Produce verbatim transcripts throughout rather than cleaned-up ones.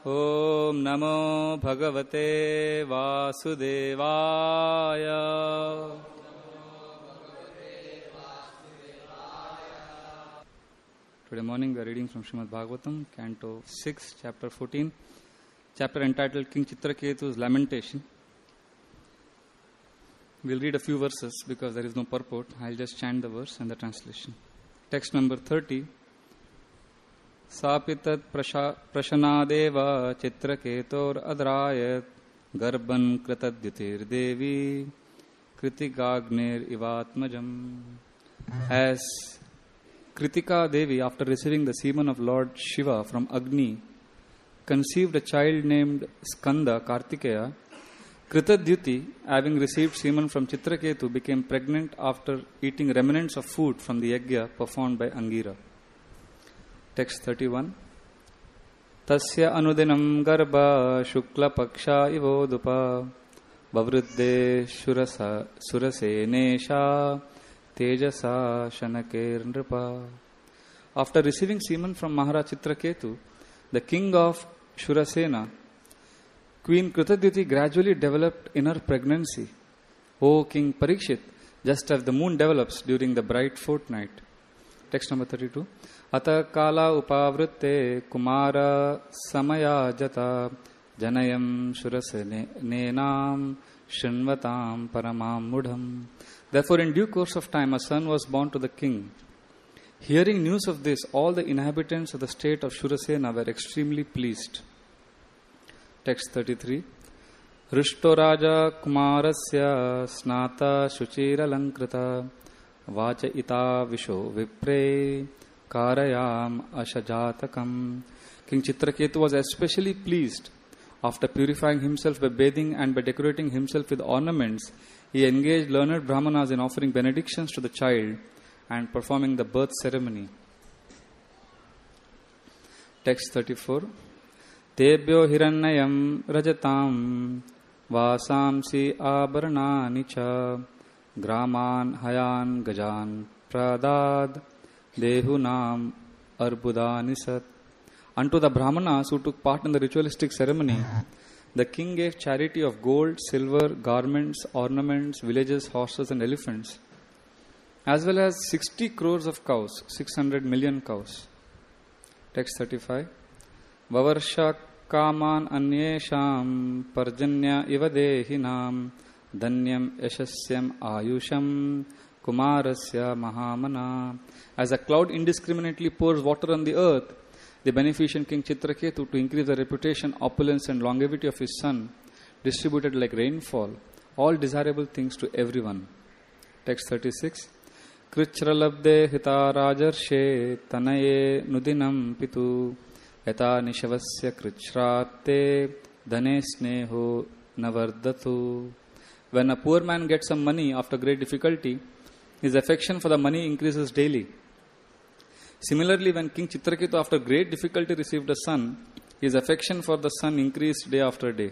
Om Namo Bhagavate Vasudevaya. Today morning we are reading from Srimad Bhagavatam, Canto six, Chapter fourteen, chapter entitled King Chitraketu's Lamentation. We will read a few verses because there is no purport. I will just chant the verse and the translation. Text number thirty. Sapitat prashanadeva chitraketor adrayat garban kratadyatir devi kritigagnir ivatmajam. As Kritika Devi, after receiving the semen of Lord Shiva from Agni, conceived a child named Skanda Kartikeya, Kritadyuti, having received semen from Chitraketu, became pregnant after eating remnants of food from the yajna performed by Angira. Text thirty-one. Tasya anudinam garba shukla paksha ivodupa vavruddhe surasa surasenesha tejasa shanakir nripa. After receiving semen from Maharaj Chitraketu, the king of Shurasena, Queen Kritadyuti gradually developed inner pregnancy. O King Parikshit, just as the moon develops during the bright fortnight. Text number thirty-two. Ata kala upavrutte kumara samaya jata janayam shurasene nenam shinvatam paramam mudham. Therefore, in due course of time, a son was born to the king. Hearing news of this, all the inhabitants of the state of Shurasena were extremely pleased. Text thirty-three. Rishto Raja Kumarasya Snata Shuchira Lankrita Vacha Ita Visho Vipre Karayam Ashajatakam. King Chitraketu was especially pleased. After purifying himself by bathing and by decorating himself with ornaments, he engaged learned Brahmanas in offering benedictions to the child and performing the birth ceremony. Text thirty-four. Tebyo hirannayam rajatam vasamsi abaranani cha graman hayan gajan pradad dehunam arbudanisat. Unto the Brahmanas who took part in the ritualistic ceremony, the king gave charity of gold, silver, garments, ornaments, villages, horses and elephants, as well as sixty crores of cows, six hundred million cows. Text thirty-five. Vavarsha kaman anyesham parjanya ivadehinam danyam yashasyam ayusham kumarasya mahamana. As a cloud indiscriminately pours water on the earth, the beneficent King Chitraketu, to increase the reputation, opulence and longevity of his son, distributed like rainfall all desirable things to everyone. Text thirty-six. Krichralabde hita rajarshe tanaye nudinam pitu yata nishavasya krichrate dhane sneho navardatu. When a poor man gets some money after great difficulty, his affection for the money increases daily. Similarly, when King Chitraketu after great difficulty received a son, his affection for the son increased day after day.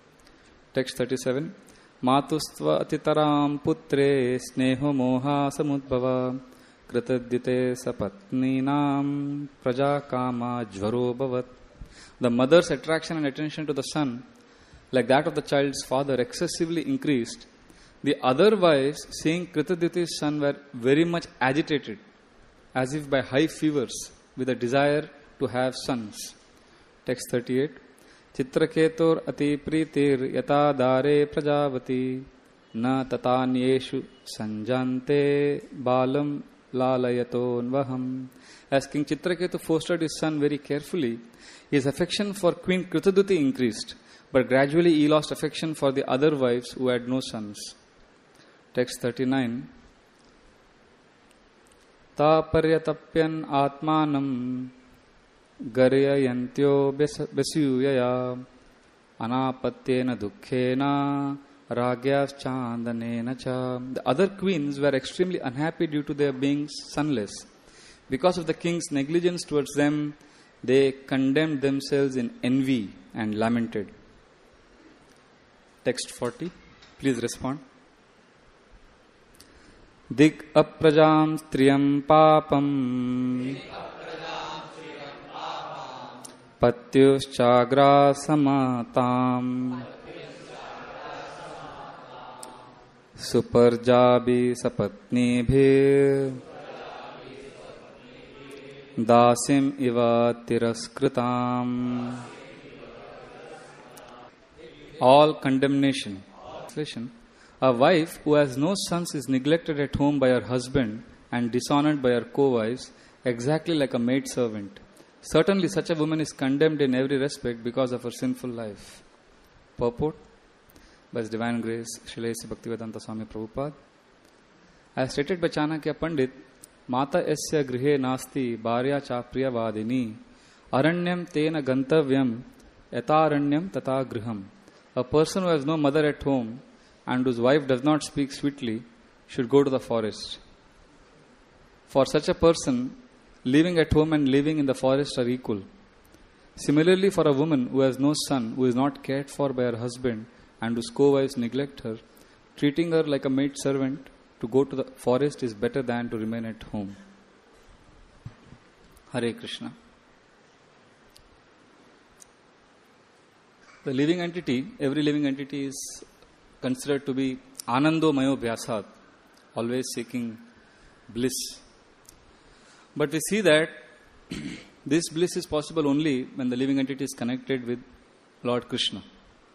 Text thirty-seven. Matustva atitaram putre sneho moha samudbhava kritadyate sapatninam praja kama jvaro bhavat. The mother's attraction and attention to the son, like that of the child's father, excessively increased. The other wives, seeing Kritadyuti's son, were very much agitated, as if by high fevers, with a desire to have sons. Text thirty-eight. Chitraketur ati pritir yata dare prajavati na tatanyeshu sanjante balam lalayaton vaham. As King Chitraketu fostered his son very carefully, his affection for Queen Kritadyuti increased, but gradually he lost affection for the other wives who had no sons. Text thirty-nine. Ta paryatapyan atmanam garayantyo besuyaya anapatyena dukkhena ragyas chandanena cha. The other queens were extremely unhappy due to their being sonless. Because of the king's negligence towards them, they condemned themselves in envy and lamented. Text forty. Please respond. Dig aprajam striyam papam Patyuschagrasamatam Suparjabi sapatnibhir Dasim iva tiraskritam. All condemnation. A wife who has no sons is neglected at home by her husband and dishonored by her co-wives, exactly like a maid servant. Certainly such a woman is condemned in every respect because of her sinful life. Purport by His Divine Grace, Srila A C Bhaktivedanta Swami Prabhupada. As stated by Chanakya Pandit, Mata esya grihe nasti bharya cha priyavadini aranyam tena gantavyam etaranyam tata griham. A person who has no mother at home and whose wife does not speak sweetly should go to the forest. For such a person, living at home and living in the forest are equal. Similarly, for a woman who has no son, who is not cared for by her husband and whose co-wives neglect her, treating her like a maid servant, to go to the forest is better than to remain at home. Hare Krishna. The living entity, every living entity is considered to be Anando Mayo Vyasad, always seeking bliss. But we see that this bliss is possible only when the living entity is connected with Lord Krishna.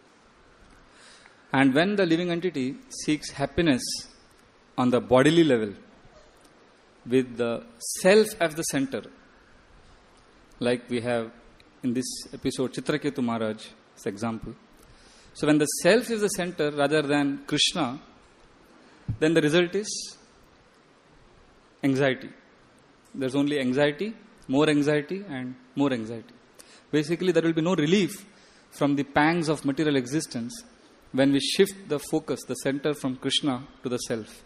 And when the living entity seeks happiness on the bodily level, with the self as the center, like we have in this episode Chitraketu Maharaj, as example. So when the self is the center rather than Krishna, then the result is anxiety. There's only anxiety, more anxiety and more anxiety. Basically there will be no relief from the pangs of material existence when we shift the focus, the center from Krishna to the self.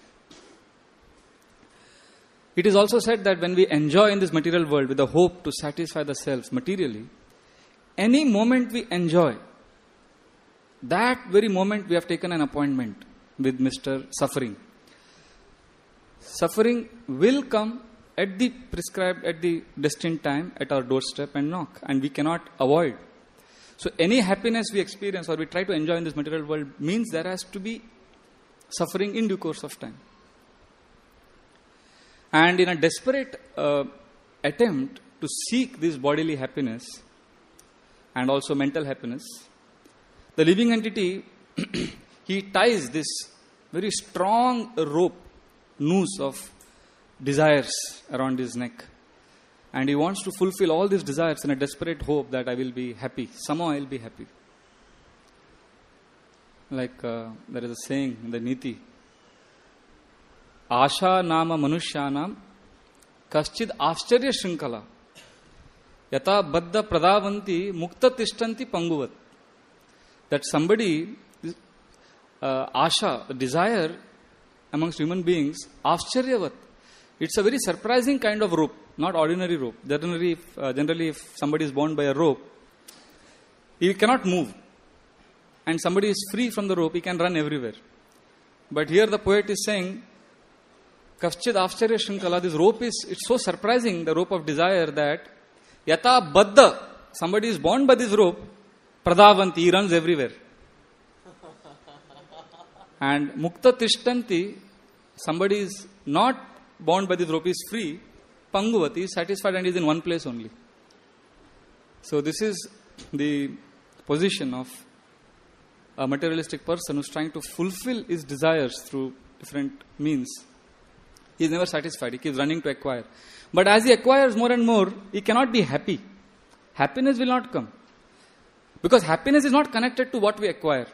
It is also said that when we enjoy in this material world with the hope to satisfy the self materially, any moment we enjoy, that very moment we have taken an appointment with Mister Suffering. Suffering will come at the prescribed, at the destined time, at our doorstep and knock, and we cannot avoid. So any happiness we experience or we try to enjoy in this material world means there has to be suffering in due course of time. And in a desperate uh, attempt to seek this bodily happiness and also mental happiness, the living entity, he ties this very strong rope, noose of desires around his neck. And he wants to fulfill all these desires in a desperate hope that I will be happy. Somehow I will be happy. Like uh, there is a saying in the Niti, Asha nama manushyanam kaschid ascharya shrinkala yata baddha pradavanti mukta tishtanti panguvat. That somebody, uh, asha, desire amongst human beings, ascharyavat. It's a very surprising kind of rope, not ordinary rope. Generally, if, uh, generally if somebody is bound by a rope, he cannot move. And somebody is free from the rope, he can run everywhere. But here the poet is saying, Kaschid Ascharya Shrinkala, this rope is, it's so surprising, the rope of desire, that Yata Baddha, somebody is bound by this rope, Pradavanti, he runs everywhere. And Mukta Tishtanti, somebody is not bound by this rope, is free, Panguvati, is satisfied and is in one place only. So this is the position of a materialistic person who is trying to fulfill his desires through different means. He is never satisfied. He keeps running to acquire. But as he acquires more and more, he cannot be happy. Happiness will not come. Because happiness is not connected to what we acquire.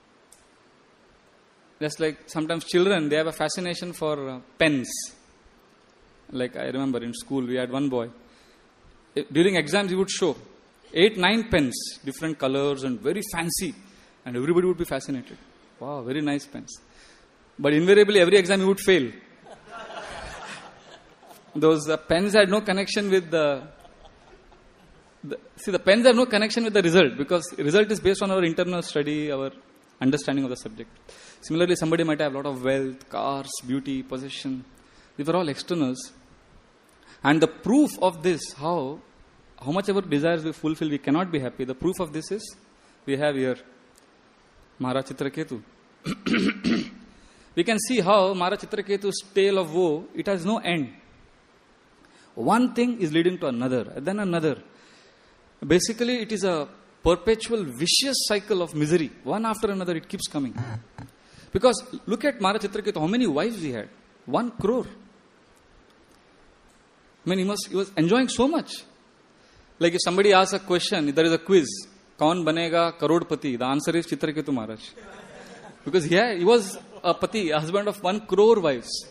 Just like sometimes children, they have a fascination for uh, pens. Like I remember in school, we had one boy. During exams, he would show eight, nine pens, different colors and very fancy. And everybody would be fascinated. Wow, very nice pens. But invariably, every exam he would fail. Those uh, pens had no connection with the, the... See, the pens have no connection with the result, because result is based on our internal study, our understanding of the subject. Similarly, somebody might have a lot of wealth, cars, beauty, possession. These are all externals. And the proof of this, how how much ever desires we fulfill, we cannot be happy. The proof of this is, we have here Maharaj Chitraketu. We can see how Maharaj Chitraketu's tale of woe, it has no end. One thing is leading to another, then another. Basically, it is a perpetual vicious cycle of misery. One after another, it keeps coming. Because look at Maharaj Chitraketu, how many wives he had? One crore. I mean, he, must, he was enjoying so much. Like if somebody asks a question, there is a quiz, Kaun banega karodpati? The answer is Chitraketu Maharaj. Because he, had, he was a pati, a husband of one crore wives.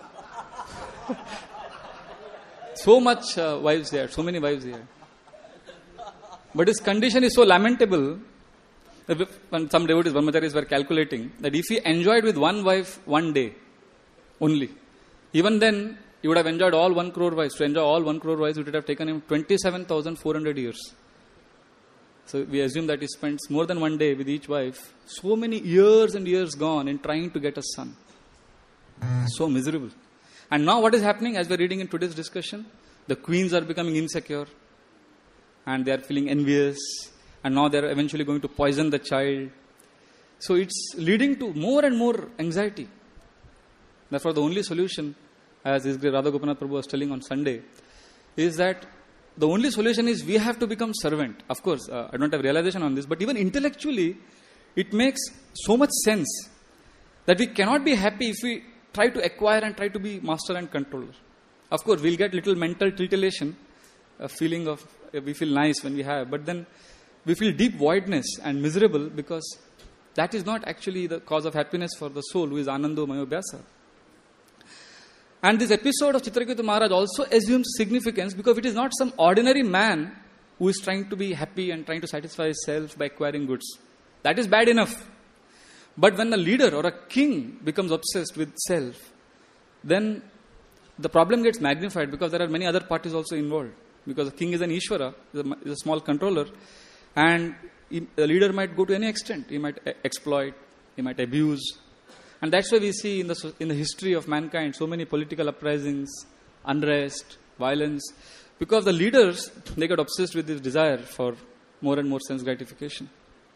So much uh, wives he had, so many wives he had. But his condition is so lamentable, that when some devotees, brahmacharis were calculating, that if he enjoyed with one wife one day only, even then he would have enjoyed all one crore wives. To enjoy all one crore wives, it would have taken him twenty-seven thousand four hundred years. So we assume that he spends more than one day with each wife. So many years and years gone in trying to get a son. So miserable. And now what is happening, as we are reading in today's discussion? The queens are becoming insecure. And they are feeling envious. And now they are eventually going to poison the child. So it's leading to more and more anxiety. Therefore the only solution, as His Grace Radha Gopinath Prabhu was telling on Sunday, is that the only solution is we have to become servant. Of course, uh, I don't have realization on this, but even intellectually, it makes so much sense that we cannot be happy if we try to acquire and try to be master and controller. Of course, we'll get little mental titillation, a feeling of, uh, we feel nice when we have, but then we feel deep voidness and miserable because that is not actually the cause of happiness for the soul who is Anando Mayobhyasa. And this episode of Chitraketu Maharaj also assumes significance because it is not some ordinary man who is trying to be happy and trying to satisfy himself by acquiring goods. That is bad enough. But when a leader or a king becomes obsessed with self, then the problem gets magnified because there are many other parties also involved. Because the king is an Ishvara, is a small controller, and he, the leader might go to any extent. He might exploit, he might abuse. And that's why we see in the in the history of mankind so many political uprisings, unrest, violence. Because the leaders, they got obsessed with this desire for more and more sense gratification.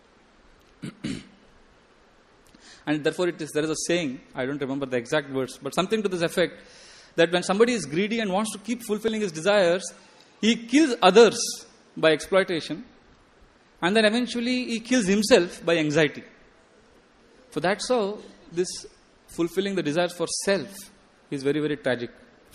And therefore it is, there is a saying, I don't remember the exact words, but something to this effect, that when somebody is greedy and wants to keep fulfilling his desires, he kills others by exploitation, and then eventually he kills himself by anxiety. So that's how this fulfilling the desires for self is very, very tragic.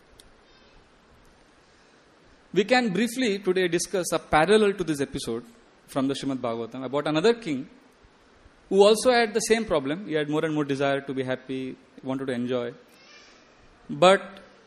We can briefly today discuss a parallel to this episode from the Srimad Bhagavatam about another king who also had the same problem. He had more and more desire to be happy, wanted to enjoy. But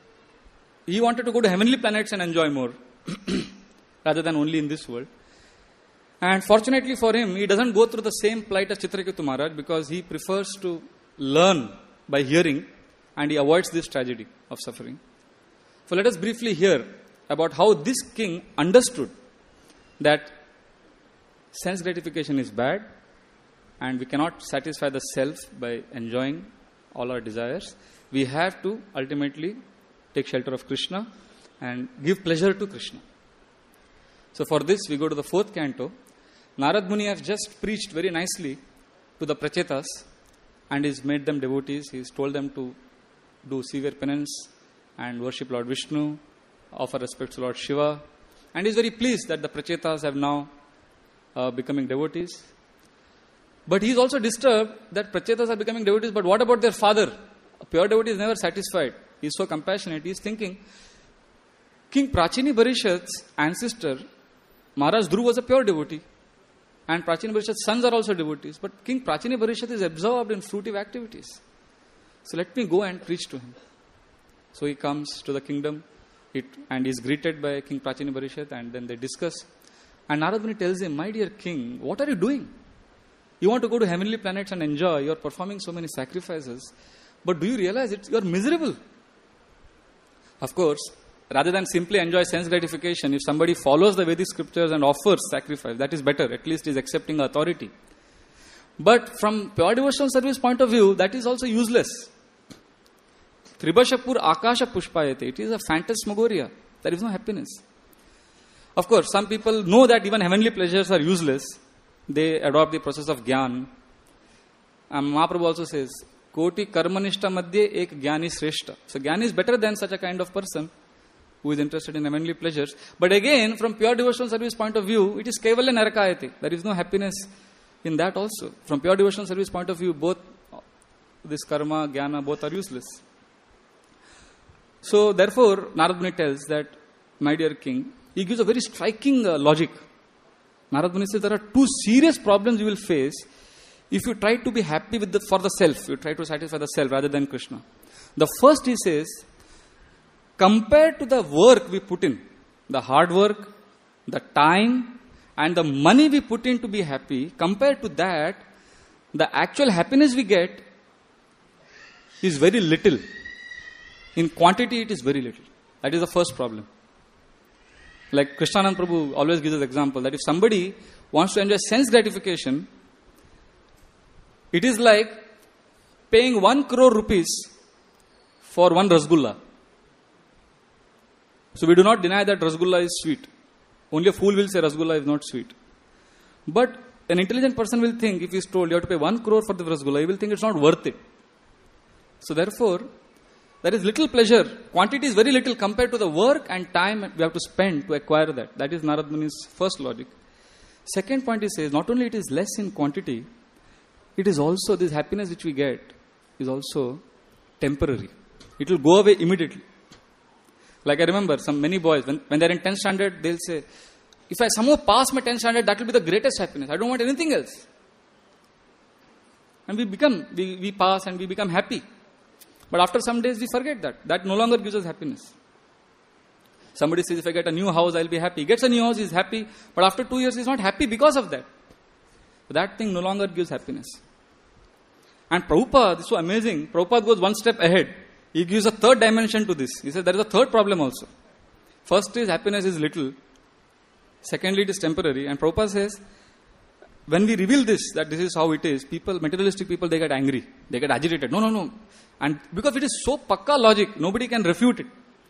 he wanted to go to heavenly planets and enjoy more rather than only in this world. And fortunately for him, he doesn't go through the same plight as Chitraketu Maharaj because he prefers to learn by hearing and he avoids this tragedy of suffering. So let us briefly hear about how this king understood that sense gratification is bad and we cannot satisfy the self by enjoying all our desires. We have to ultimately take shelter of Krishna and give pleasure to Krishna. So for this we go to the fourth canto. Narad Muni has just preached very nicely to the Prachetas and he's made them devotees. He's told them to do severe penance and worship Lord Vishnu, offer respects to Lord Shiva. And he's very pleased that the Prachetas have now uh, becoming devotees. But he's also disturbed that Prachetas are becoming devotees, but what about their father? A pure devotee is never satisfied. He's so compassionate. He's thinking, King Prachini Barishat's ancestor, Maharaj Dhruv, was a pure devotee. And Prachini Barishat's sons are also devotees. But King Prachini Barishat is absorbed in fruitive activities. So let me go and preach to him. So he comes to the kingdom it, and is greeted by King Prachini Barishat and then they discuss. And Narad Muni tells him, my dear king, what are you doing? You want to go to heavenly planets and enjoy. You are performing so many sacrifices. But do you realize it? You are miserable. Of course, rather than simply enjoy sense gratification, if somebody follows the Vedic scriptures and offers sacrifice, that is better. At least he is accepting authority. But from pure devotional service point of view, that is also useless. Tribashapur Akasha Pushpayate. It is a phantasmagoria. There is no happiness. Of course, some people know that even heavenly pleasures are useless. They adopt the process of Gyan. And Mahaprabhu also says, Koti karmanishta madhye ek jnani shreshta. So Jnani is better than such a kind of person who is interested in heavenly pleasures. But again, from pure devotional service point of view, it is kevalya narakayati. There is no happiness in that also. From pure devotional service point of view, both this karma, jnana, both are useless. So therefore, Narad Muni tells that, my dear king, he gives a very striking uh, logic. Narad Muni says there are two serious problems you will face if you try to be happy with the, for the self, you try to satisfy the self rather than Krishna. The first, he says, compared to the work we put in, the hard work, the time, and the money we put in to be happy, compared to that, the actual happiness we get is very little. In quantity, it is very little. That is the first problem. Like Krishnanand Prabhu always gives an example that if somebody wants to enjoy sense gratification, it is like paying one crore rupees for one rasgulla. So we do not deny that rasgulla is sweet. Only a fool will say rasgulla is not sweet. But an intelligent person will think, if he is told you have to pay one crore for the rasgulla, he will think it's not worth it. So therefore, there is little pleasure. Quantity is very little compared to the work and time we have to spend to acquire that. That is Narad Muni's first logic. Second point, he says, not only it is less in quantity, it is also, this happiness which we get is also temporary. It will go away immediately. Like I remember some many boys, when, when they are in tenth standard, they'll say, if I somehow pass my tenth standard, that will be the greatest happiness. I don't want anything else. And we become, we, we pass and we become happy. But after some days, we forget that. That no longer gives us happiness. Somebody says, if I get a new house, I'll be happy. He gets a new house, he's happy. But after two years, he's not happy because of that. But that thing no longer gives happiness. And Prabhupada, this is so amazing. Prabhupada goes one step ahead. He gives a third dimension to this. He says there is a third problem also. First is happiness is little. Secondly, it is temporary. And Prabhupada says, when we reveal this, that this is how it is, people, materialistic people, they get angry. They get agitated. No, no, no. And because it is so pakka logic, nobody can refute it.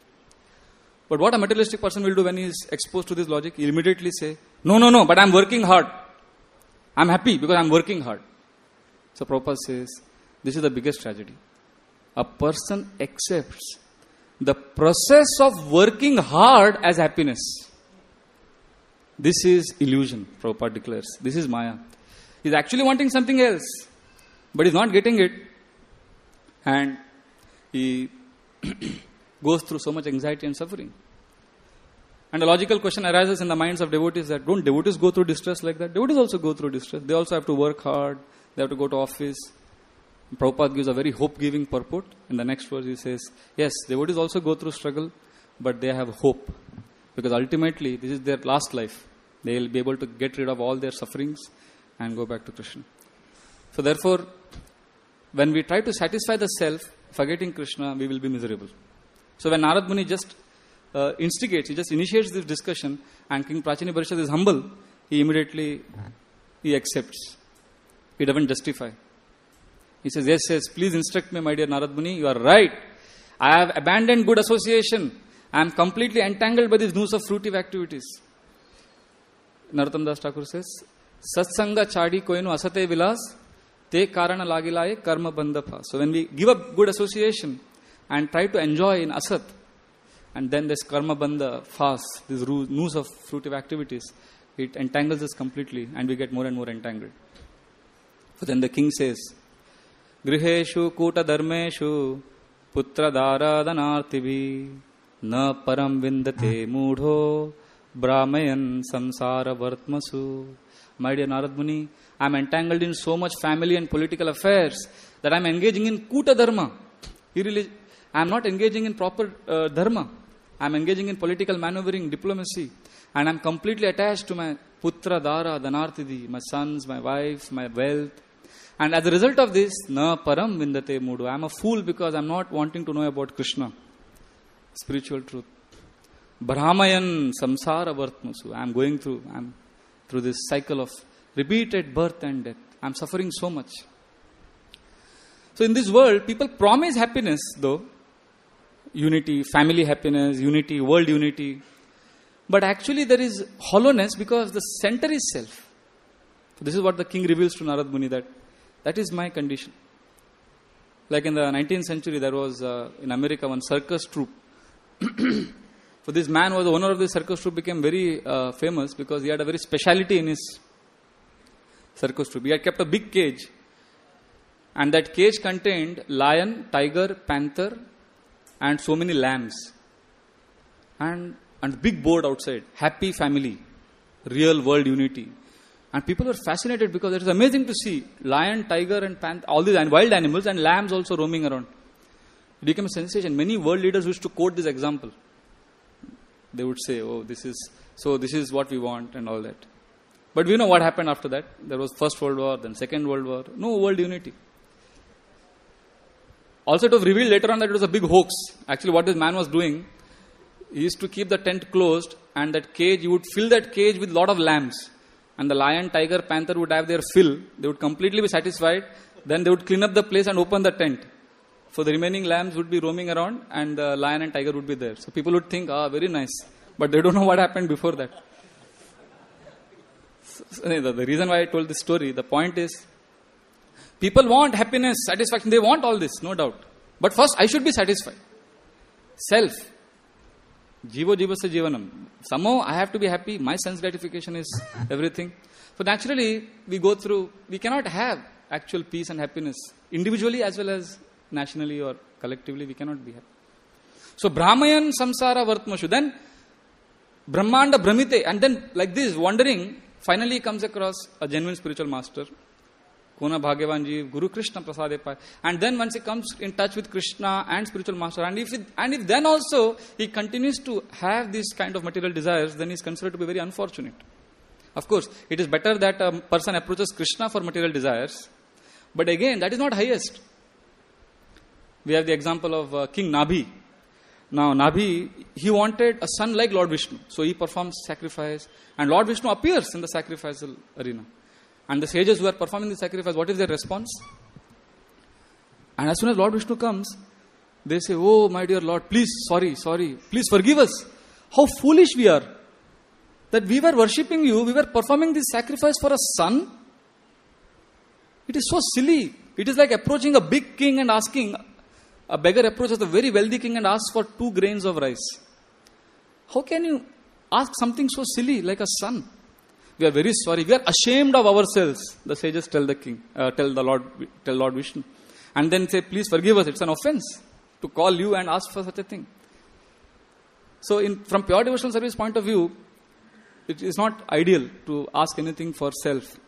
But what a materialistic person will do when he is exposed to this logic, he will immediately say, no, no, no, but I am working hard. I am happy because I am working hard. So Prabhupada says, this is the biggest tragedy. A person accepts the process of working hard as happiness. This is illusion, Prabhupada declares. This is Maya. He is actually wanting something else, but he is not getting it. And he goes through so much anxiety and suffering. And a logical question arises in the minds of devotees that don't devotees go through distress like that? Devotees also go through distress. They also have to work hard. They have to go to office. Prabhupada gives a very hope-giving purport. In the next verse he says, yes, devotees also go through struggle, but they have hope. Because ultimately, this is their last life. They will be able to get rid of all their sufferings and go back to Krishna. So therefore, when we try to satisfy the self, forgetting Krishna, we will be miserable. So when Narad Muni just uh, instigates, he just initiates this discussion, and King Prachini Parishad is humble, he immediately, he accepts. He doesn't justify. He says, yes, yes, please instruct me, my dear Narad Muni, you are right. I have abandoned good association. I am completely entangled by these noose of fruitive activities. Narottam Das Thakur says, Satsanga chadi koinu asate vilas, te karana lagilaye karma bandha. So when we give up good association and try to enjoy in asat, and then this karma bandha fast, this noose of fruitive activities, it entangles us completely and we get more and more entangled. So then the king says, Griheshu kuta dharmeshu putra dara danartibhi na param vindate mudho brahmayan samsara vartmasu. My dear Narad Muni, I am entangled in so much family and political affairs that I am engaging in kuta dharma. I am not engaging in proper uh, dharma. I am engaging in political maneuvering, diplomacy, and I am completely attached to my putra dara danartidi, my sons, my wife, my wealth. And as a result of this, na param vindate mudu. I am a fool because I am not wanting to know about Krishna, spiritual truth. Brahmayan samsara vartmasu. I am going through, I am through this cycle of repeated birth and death. I am suffering so much. So in this world, people promise happiness though. Unity, family happiness, unity, world unity. But actually there is hollowness because the center is self. So this is what the king reveals to Narad Muni, that that is my condition. Like in the nineteenth century, there was uh, in America one circus troupe. So this man was the owner of this circus troupe, became very uh, famous because he had a very speciality in his circus troupe. He had kept a big cage, and that cage contained lion, tiger, panther, and so many lambs. And and big board outside, happy family, real world unity. And people were fascinated because it is amazing to see lion, tiger and panther, all these wild animals, and lambs also roaming around. It became a sensation. Many world leaders used to quote this example. They would say, oh, this is, so this is what we want and all that. But we know what happened after that. There was First World War, then Second World War. No world unity. Also it was revealed later on that it was a big hoax. Actually what this man was doing, he used to keep the tent closed, and that cage, you would fill that cage with a lot of lambs. And the lion, tiger, panther would have their fill. They would completely be satisfied. Then they would clean up the place and open the tent. So the remaining lambs would be roaming around, and the lion and tiger would be there. So people would think, ah, very nice. But they don't know what happened before that. So, the, the reason why I told this story, the point is, people want happiness, satisfaction. They want all this, no doubt. But first, I should be satisfied. Self. Jivo jivasya jivanam. Somehow I have to be happy. My sense gratification is everything. So naturally, we go through, we cannot have actual peace and happiness. Individually as well as nationally or collectively, we cannot be happy. So Brahmayan samsara vartmashu. Then Brahmanda Brahmite. And then like this, wandering, finally comes across a genuine spiritual master. Kona Bhagavan Jeev, Guru Krishna Prasade Pai. And then once he comes in touch with Krishna and spiritual master, and if it, and if then also he continues to have these kind of material desires, then he is considered to be very unfortunate. Of course, it is better that a person approaches Krishna for material desires, but again, that is not highest. We have the example of uh, King Nabhi. Now, Nabhi, he wanted a son like Lord Vishnu, so he performs sacrifice, and Lord Vishnu appears in the sacrificial arena. And the sages who are performing the sacrifice, what is their response? And as soon as Lord Vishnu comes, they say, oh my dear Lord, please, sorry, sorry, please forgive us. How foolish we are. That we were worshipping you, we were performing this sacrifice for a son. It is so silly. It is like approaching a big king and asking, a beggar approaches a very wealthy king and asks for two grains of rice. How can you ask something so silly like a son? We are very sorry. We are ashamed of ourselves. The sages tell the king, uh, tell the Lord, tell Lord Vishnu, and then say, "Please forgive us. It's an offense to call you and ask for such a thing." So, in from pure devotional service point of view, it is not ideal to ask anything for self,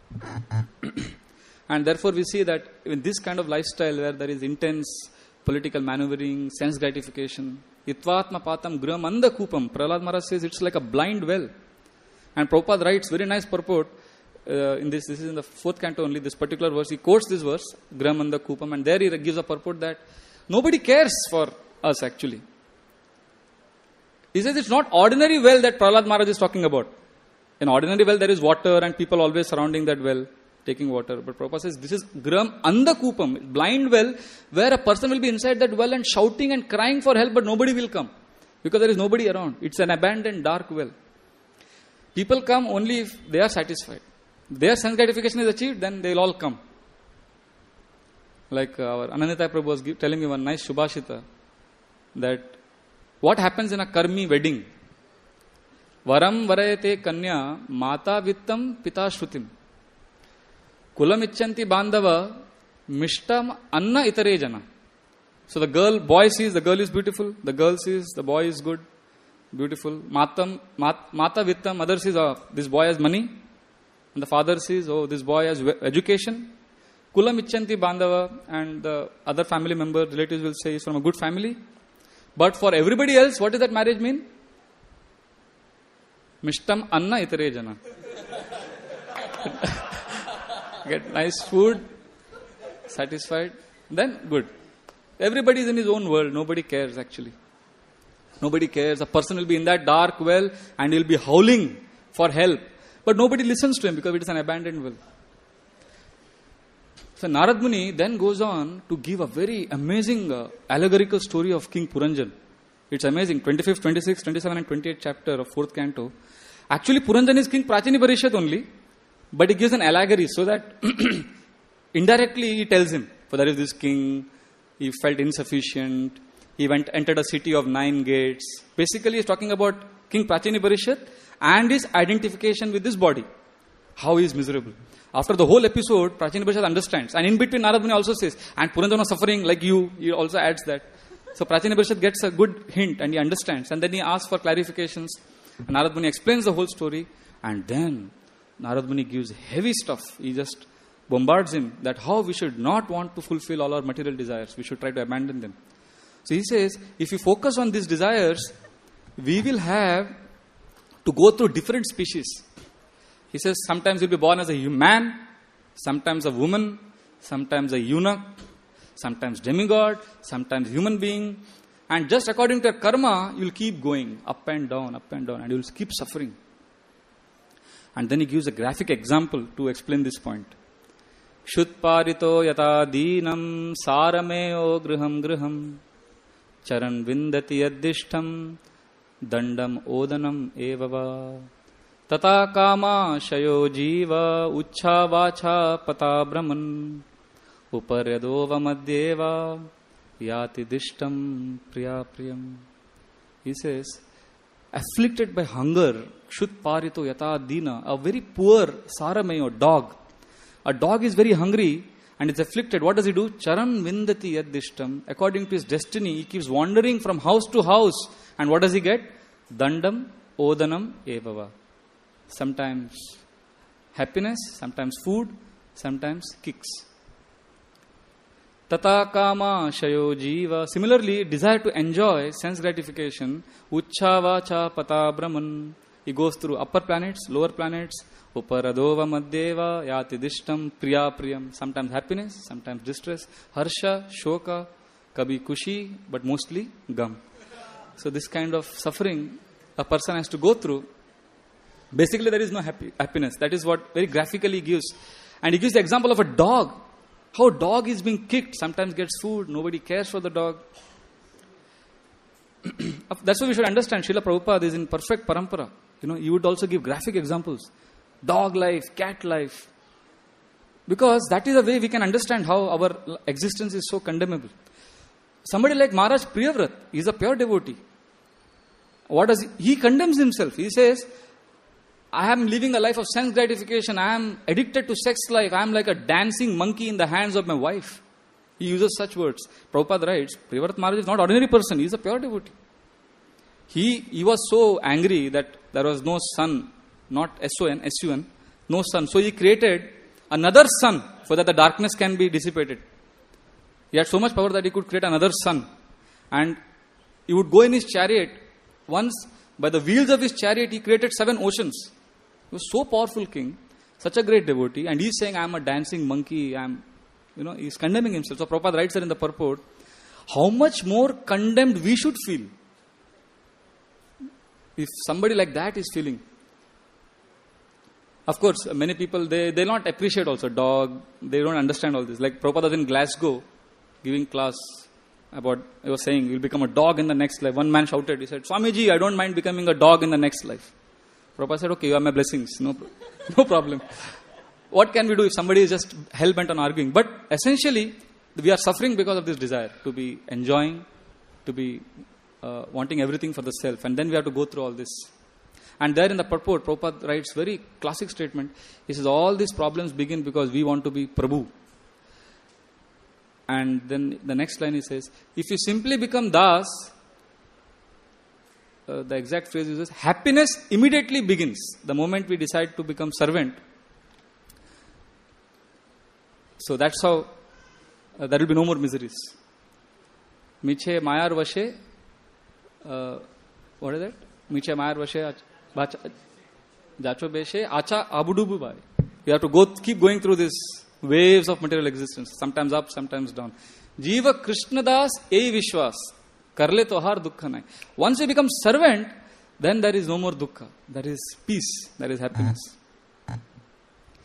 and therefore we see that in this kind of lifestyle where there is intense political maneuvering, sense gratification, itvatma patam gram anda kupam. Prahlad Maharaj says it's like a blind well. And Prabhupada writes very nice purport uh, in this. This is in the fourth canto only, this particular verse. He quotes this verse, Gramanda Kupam, and there he gives a purport that nobody cares for us actually. He says it's not ordinary well that Prahlad Maharaj is talking about. In ordinary well there is water and people always surrounding that well, taking water. But Prabhupada says this is Gram Anda Kupam, blind well, where a person will be inside that well and shouting and crying for help, but nobody will come. Because there is nobody around. It's an abandoned dark well. People come only if they are satisfied. Their sense gratification is achieved, then they will all come. Like our Anandita Prabhu was telling me one nice Shubhashita, that what happens in a karmi wedding? Varam varayate kanya mata vittam pita shrutim. Kulam icchanti bandava mishtam anna itare jana. So the girl, boy sees the girl is beautiful, the girl sees the boy is good. Beautiful. Matam, mat, mata vittam, mother says, oh, this boy has money. And the father says, oh, this boy has education. Kulam icchanti bandava, and the other family member, relatives will say, he's from a good family. But for everybody else, what does that marriage mean? Mishtam anna itare jana. Get nice food, satisfied, then good. Everybody is in his own world, nobody cares actually. Nobody cares. A person will be in that dark well and he'll be howling for help. But nobody listens to him because it is an abandoned well. So Narad Muni then goes on to give a very amazing uh, allegorical story of King Puranjan. It's amazing. twenty-fifth, twenty-sixth, twenty-seventh and twenty-eighth chapter of fourth canto. Actually, Puranjan is King Prachini Parishad only, but he gives an allegory so that indirectly he tells him, for there is this king, he felt insufficient, he went entered a city of nine gates. Basically, he's talking about King Prachini Parishad and his identification with this body. How he is miserable. After the whole episode, Prachini Parishad understands. And in between, Narad Muni also says, and Puranjan was suffering like you. He also adds that. So Prachini Parishad gets a good hint and he understands. And then he asks for clarifications. And Narad Muni explains the whole story. And then Narad Muni gives heavy stuff. He just bombards him that how we should not want to fulfill all our material desires. We should try to abandon them. So he says, if you focus on these desires, we will have to go through different species. He says, sometimes you'll be born as a man, sometimes a woman, sometimes a eunuch, sometimes demigod, sometimes human being. And just according to your karma, you'll keep going up and down, up and down, and you'll keep suffering. And then he gives a graphic example to explain this point. Shutparito yata deenam sarameo griham griham charan vindati yaddishtam dandam odanam evava tata kama shayo jiva ucha vacha pata brahman uparyadova madhyeva yati dishtam priya priyam. He says, afflicted by hunger, shutparito yata dina, a very poor saramayo dog. A dog is very hungry and is afflicted. What does he do? Charan vindati yaddishtam. According to his destiny, he keeps wandering from house to house. And what does he get? Dandam odanam evava. Sometimes happiness, sometimes food, sometimes kicks. Tata kama shayo jiva. Similarly, desire to enjoy sense gratification. Ucha vacha pata brahman. He goes through upper planets, lower planets. Uparadova madhyeva yati dishtam priya priyam. Sometimes happiness, sometimes distress. Harsha, shoka, kabhi kushi, but mostly gam. So this kind of suffering a person has to go through. Basically, there is no happy, happiness. That is what very graphically gives. And he gives the example of a dog. How a dog is being kicked. Sometimes gets food. Nobody cares for the dog. That's why we should understand. Srila Prabhupada is in perfect parampara. You know, he would also give graphic examples. Dog life, cat life. Because that is the way we can understand how our existence is so condemnable. Somebody like Maharaj Priyavrat, he is a pure devotee. What does he? He condemns himself. He says, I am living a life of sense gratification. I am addicted to sex life. I am like a dancing monkey in the hands of my wife. He uses such words. Prabhupada writes, Priyavrat Maharaj is not an ordinary person. He is a pure devotee. He, he was so angry that there was no sun, not S O N, S U N, no sun. So he created another sun so that the darkness can be dissipated. He had so much power that he could create another sun. And he would go in his chariot. Once, by the wheels of his chariot, he created seven oceans. He was so powerful king, such a great devotee. And he's saying, I am a dancing monkey. I am, you know, he's condemning himself. So Prabhupada writes there in the purport, how much more condemned we should feel if somebody like that is feeling. Of course, many people, they they not appreciate also dog. They don't understand all this. Like Prabhupada was in Glasgow, giving class about, he was saying, you'll become a dog in the next life. One man shouted, he said, Swamiji, I don't mind becoming a dog in the next life. Prabhupada said, okay, you are my blessings. No, no problem. What can we do if somebody is just hell-bent on arguing? But essentially, we are suffering because of this desire to be enjoying, to be uh, wanting everything for the self. And then we have to go through all this. And there in the purport, Prabhupada writes very classic statement. He says, all these problems begin because we want to be Prabhu. And then the next line he says, if you simply become Das, uh, the exact phrase uses, happiness immediately begins. The moment we decide to become servant. So that's how uh, there will be no more miseries. Miche Mayar Vashe, uh, what is that? Miche Mayar Vashe, Jacho Beshe, Acha Abudubu Bhai. You have to go, keep going through this waves of material existence, sometimes up, sometimes down. Jiva Krishnadas ei Vishwas, karle tohar dukkha nai. Once you become servant, then there is no more dukkha. There is peace, there is happiness.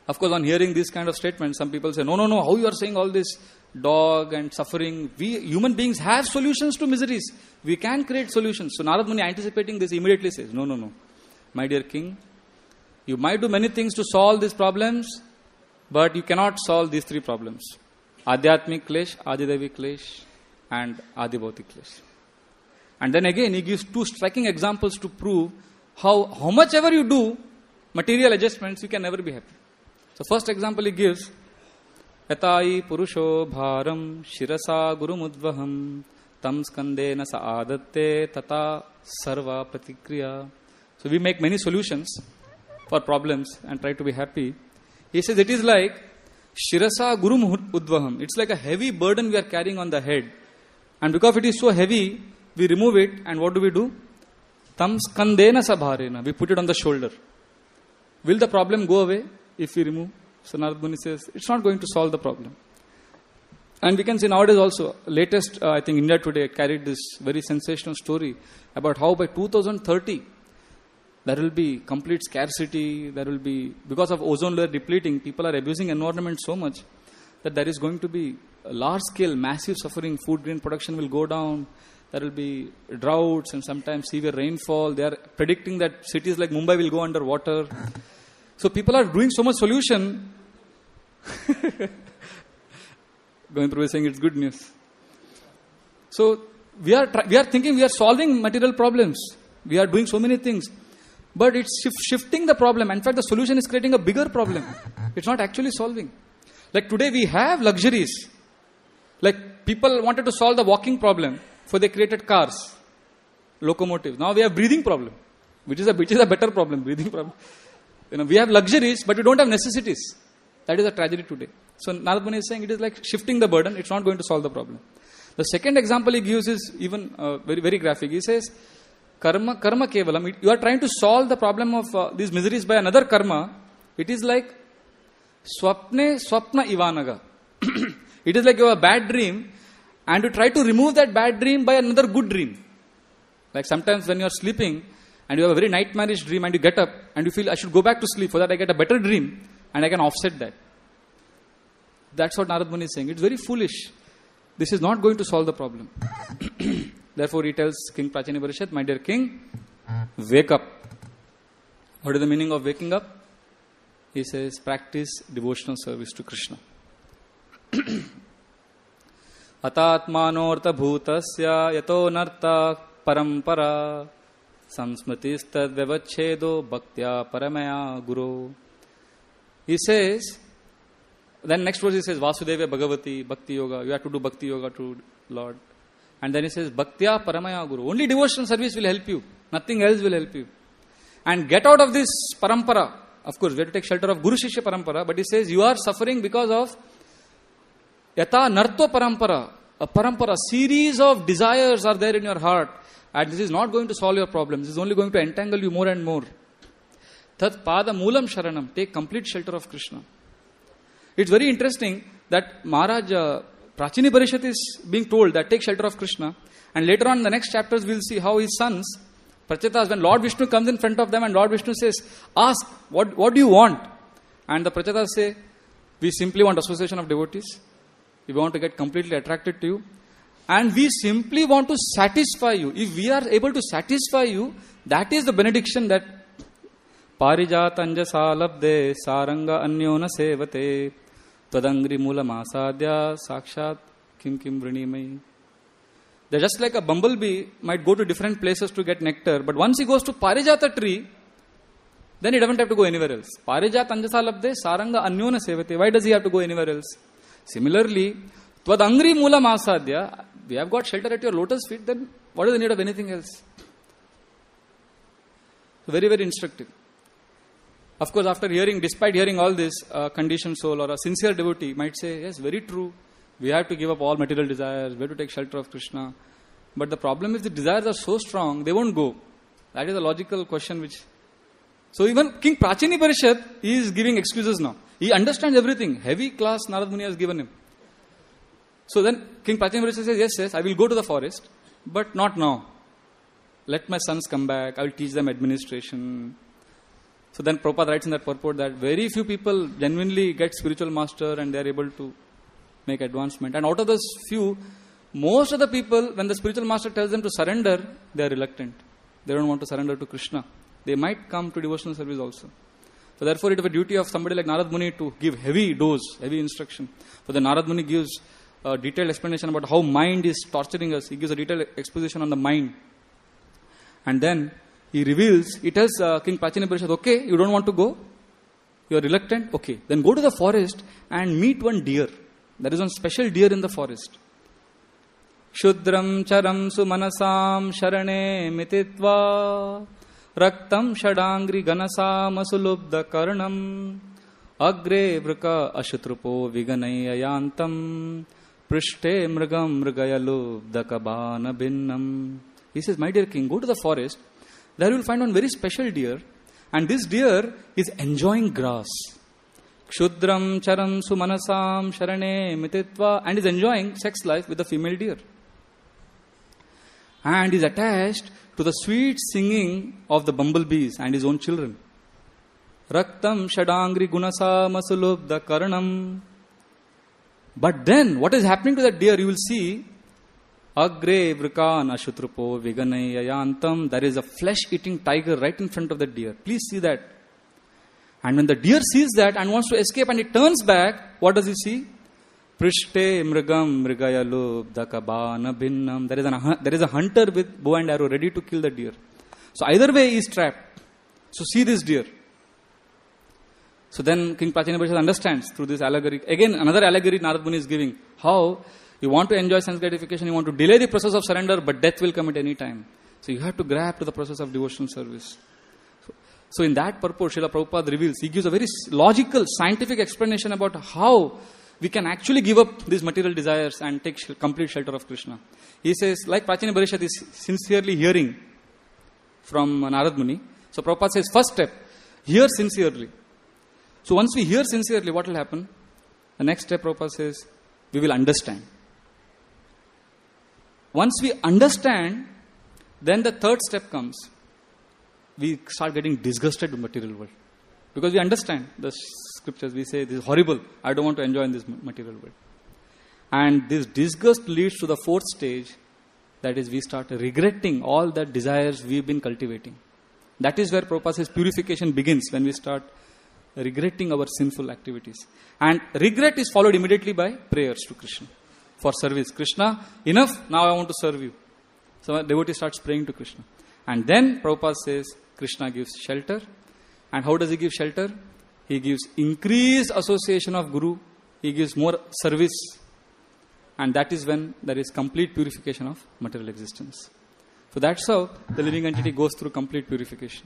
Of course, on hearing these kind of statements, some people say, no, no, no, how you are saying all this dog and suffering? We human beings have solutions to miseries. We can create solutions. So Narad Muni, anticipating this, immediately says, no, no, no. My dear king, you might do many things to solve these problems, but you cannot solve these three problems. Adhyatmik Klesh, Adidevi Klesh, and Adibhautik Klesh. And then again, he gives two striking examples to prove how, how much ever you do, material adjustments, you can never be happy. So first example he gives, Yatai Purusho Bharam Shirasa Gurumudvaham Tam Skandena Sa Adatte Tata Sarva Pratikriya. So we make many solutions for problems and try to be happy. He says it is like Shirasa Guru Udvaham. It's like a heavy burden we are carrying on the head. And because it is so heavy, we remove it and what do we do? Tam Skandena Sabharena. We put it on the shoulder. Will the problem go away if we remove? So Narad Muni says, it's not going to solve the problem. And we can see nowadays also, latest, uh, I think India Today carried this very sensational story about how by two thousand thirty, there will be complete scarcity, there will be, because of ozone layer depleting, people are abusing environment so much that there is going to be a large scale, massive suffering, food grain production will go down, there will be droughts and sometimes severe rainfall. They are predicting that cities like Mumbai will go under water. So people are doing so much solution. Going through saying it's good news. So we are we are thinking we are solving material problems. We are doing so many things. But it's shif- shifting the problem. In fact, the solution is creating a bigger problem. It's not actually solving. Like today we have luxuries. Like people wanted to solve the walking problem. So they created cars, locomotives. Now we have breathing problem. Which is a, which is a better problem, breathing problem. You know, we have luxuries, but we don't have necessities. That is a tragedy today. So Narad Muni is saying it is like shifting the burden. It's not going to solve the problem. The second example he gives is even uh, very very graphic. He says, karma karma kevalam. You are trying to solve the problem of uh, these miseries by another karma. It is like swapne swapna ivanaga. It is like you have a bad dream and you try to remove that bad dream by another good dream. Like sometimes when you are sleeping and you have a very nightmarish dream and you get up and you feel I should go back to sleep so that I get a better dream and I can offset that. That's what Narad Muni is saying. It's very foolish. This is not going to solve the problem. Therefore he tells King Prachini Parishad, my dear king, wake up. What is the meaning of waking up? He says, practice devotional service to Krishna. Atatmanortha bhutasya yato narta parampara samsmatistad vyavachedo bhaktya paramaya guru. He says, then next verse he says, Vasudeva Bhagavati, Bhakti Yoga. You have to do Bhakti Yoga to Lord. And then he says, Bhaktya Paramaya Guru. Only devotional service will help you. Nothing else will help you. And get out of this parampara. Of course, we have to take shelter of Guru Shishya parampara. But he says, you are suffering because of Yata Nartva parampara. A parampara, series of desires are there in your heart. And this is not going to solve your problems. This is only going to entangle you more and more. Tat pada moolam sharanam. Take complete shelter of Krishna. It's very interesting that Maharaj uh, Prachini Parishad is being told that take shelter of Krishna. And later on in the next chapters we'll see how his sons, Prachetas, when Lord Vishnu comes in front of them and Lord Vishnu says, ask, what, what do you want? And the Prachetas say, we simply want association of devotees. We want to get completely attracted to you. And we simply want to satisfy you. If we are able to satisfy you, that is the benediction that Parijatanja salabde saranga anyona sevate Tadangri mula masadya sakshat kim kim vrinimai. They're just like a bumblebee might go to different places to get nectar, but once he goes to Parijata tree, then he doesn't have to go anywhere else. Parijatanja salabde saranga anyona sevate. Why does he have to go anywhere else? Similarly, Tadangri mula masadya, we have got shelter at your lotus feet, then what is the need of anything else? Very, very instructive. Of course, after hearing, despite hearing all this, a conditioned soul or a sincere devotee might say, yes, very true. We have to give up all material desires. We have to take shelter of Krishna. But the problem is the desires are so strong, they won't go. That is a logical question which... So even King Prachini Parishad, he is giving excuses now. He understands everything. Heavy class Narad Muni has given him. So then King Prachini Parishad says, yes, yes, I will go to the forest, but not now. Let my sons come back. I will teach them administration. So then Prabhupada writes in that purport that very few people genuinely get spiritual master and they are able to make advancement. And out of those few, most of the people, when the spiritual master tells them to surrender, they are reluctant. They don't want to surrender to Krishna. They might come to devotional service also. So therefore it is a duty of somebody like Narad Muni to give heavy dose, heavy instruction. So the Narad Muni gives a detailed explanation about how mind is torturing us. He gives a detailed exposition on the mind. And then he reveals, he tells uh, King Prachina Parishad, okay, you don't want to go? You are reluctant? Okay. Then go to the forest and meet one deer. There is one special deer in the forest. Shudram charam sumanasam sharane mititva raktam shadangri ganasam asulubda karnam agre vrika ashutrupo viganayayantam prishte mrigam mrigayalubda kabana binnam. He says, my dear king, go to the forest. There you will find one very special deer. And this deer is enjoying grass. Kshudram charam sumanasam sharane mititva. And is enjoying sex life with the female deer. And is attached to the sweet singing of the bumblebees and his own children. Raktam shadangri gunasa masulubda karanam. But then, what is happening to that deer, you will see, Agre vrikan ashutrupo viganayayantam. There is a flesh-eating tiger right in front of the deer. Please see that. And when the deer sees that and wants to escape and it turns back, what does he see? Prishte mrigam mrigayalub dakabana binnam. There is an there is a hunter with bow and arrow ready to kill the deer. So either way he is trapped. So see this deer. So then King Prachina Parishad understands through this allegory. Again, another allegory Narad Muni is giving. How you want to enjoy sense gratification, you want to delay the process of surrender, but death will come at any time. So you have to grab to the process of devotional service. So, so in that purport, Srila Prabhupada reveals, he gives a very logical, scientific explanation about how we can actually give up these material desires and take sh- complete shelter of Krishna. He says, like Prachina Parishad is sincerely hearing from Narad Muni. So Prabhupada says, first step, hear sincerely. So once we hear sincerely, what will happen? The next step, Prabhupada says, we will understand. Once we understand, then the third step comes. We start getting disgusted with the material world. Because we understand the scriptures. We say, this is horrible. I don't want to enjoy in this material world. And this disgust leads to the fourth stage. That is, we start regretting all the desires we've been cultivating. That is where Prabhupada says purification begins, when we start regretting our sinful activities. And regret is followed immediately by prayers to Krishna. For service. Krishna, enough, now I want to serve you. So a devotee starts praying to Krishna. And then Prabhupada says, Krishna gives shelter. And how does he give shelter? He gives increased association of Guru. He gives more service. And that is when there is complete purification of material existence. So that's how the living entity goes through complete purification.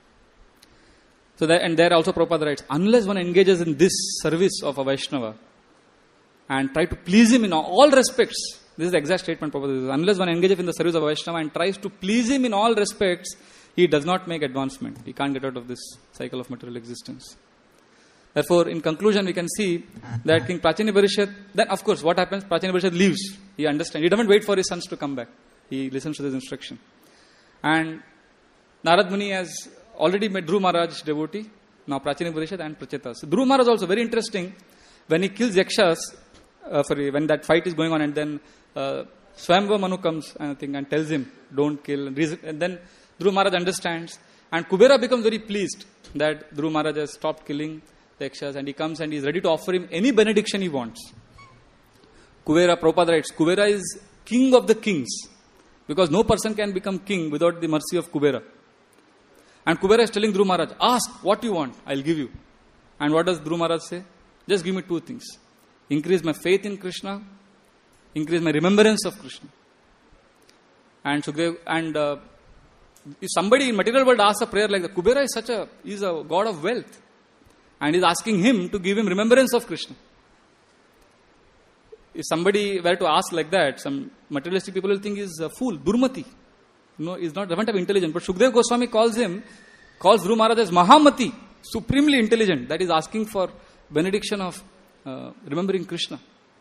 So that, and there also Prabhupada writes, unless one engages in this service of a Vaishnava, and try to please him in all respects. This is the exact statement Prabhupada says. Unless one engages in the service of Vaishnava and tries to please him in all respects, he does not make advancement. He can't get out of this cycle of material existence. Therefore, in conclusion, we can see that King Prachina Parishad, then of course, what happens? Prachina Parishad leaves. He understands. He doesn't wait for his sons to come back. He listens to this instruction. And Narad Muni has already met Dhruva Maharaj devotee, now Prachina Parishad and Prachetas. So Dhruva Maharaj also very interesting. When he kills Yakshas, Uh, sorry, when that fight is going on, and then uh, Swayambhava Manu comes, I think, and tells him, don't kill. And then Dhruva Maharaj understands. And Kubera becomes very pleased that Dhruva Maharaj has stopped killing the Yakshas, and he comes and he is ready to offer him any benediction he wants. Kubera, Prabhupada writes, Kubera is king of the kings, because no person can become king without the mercy of Kubera. And Kubera is telling Dhruva Maharaj, ask what you want, I'll give you. And what does Dhruva Maharaj say? Just give me two things. Increase my faith in Krishna, increase my remembrance of Krishna. And Sukdev, and uh, if somebody in material world asks a prayer like that, Kubera is such a, he is a god of wealth. And he is asking him to give him remembrance of Krishna. If somebody were to ask like that, some materialistic people will think he is a fool, Durmati. No, he is not, doesn't have intelligence. But Sukdev Goswami calls him, calls Dhruva Maharaj as Mahamati, supremely intelligent. That is asking for benediction of Uh, remembering Krishna.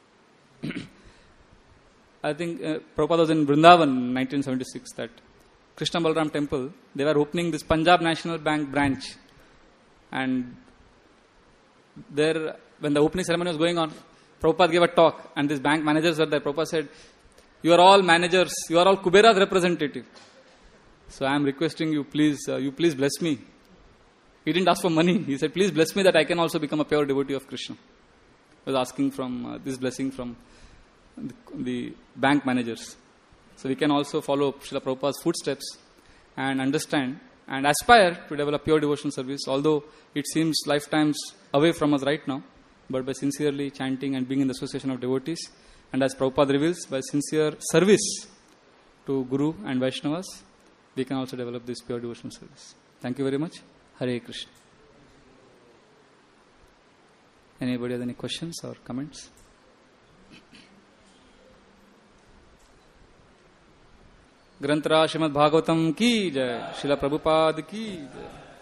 I think uh, Prabhupada was in Vrindavan in nineteen seventy-six, that Krishna Balaram temple, they were opening this Punjab National Bank branch. And there, when the opening ceremony was going on, Prabhupada gave a talk, and these bank managers were there. Prabhupada said, "You are all managers. You are all Kubera's representative. So I am requesting you, please, uh, you please bless me." He didn't ask for money. He said, "Please bless me that I can also become a pure devotee of Krishna." He was asking from uh, this blessing from the, the bank managers. So we can also follow Srila Prabhupada's footsteps and understand and aspire to develop pure devotional service, although it seems lifetimes away from us right now. But by sincerely chanting and being in the association of devotees, and as Prabhupada reveals, by sincere service to Guru and Vaishnavas, we can also develop this pure devotional service. Thank you very much. Hare Krishna. Anybody has any questions or comments? ग्रंथराज Shrimad Bhagavatam की जय, श्रीला प्रभुपाद की जय.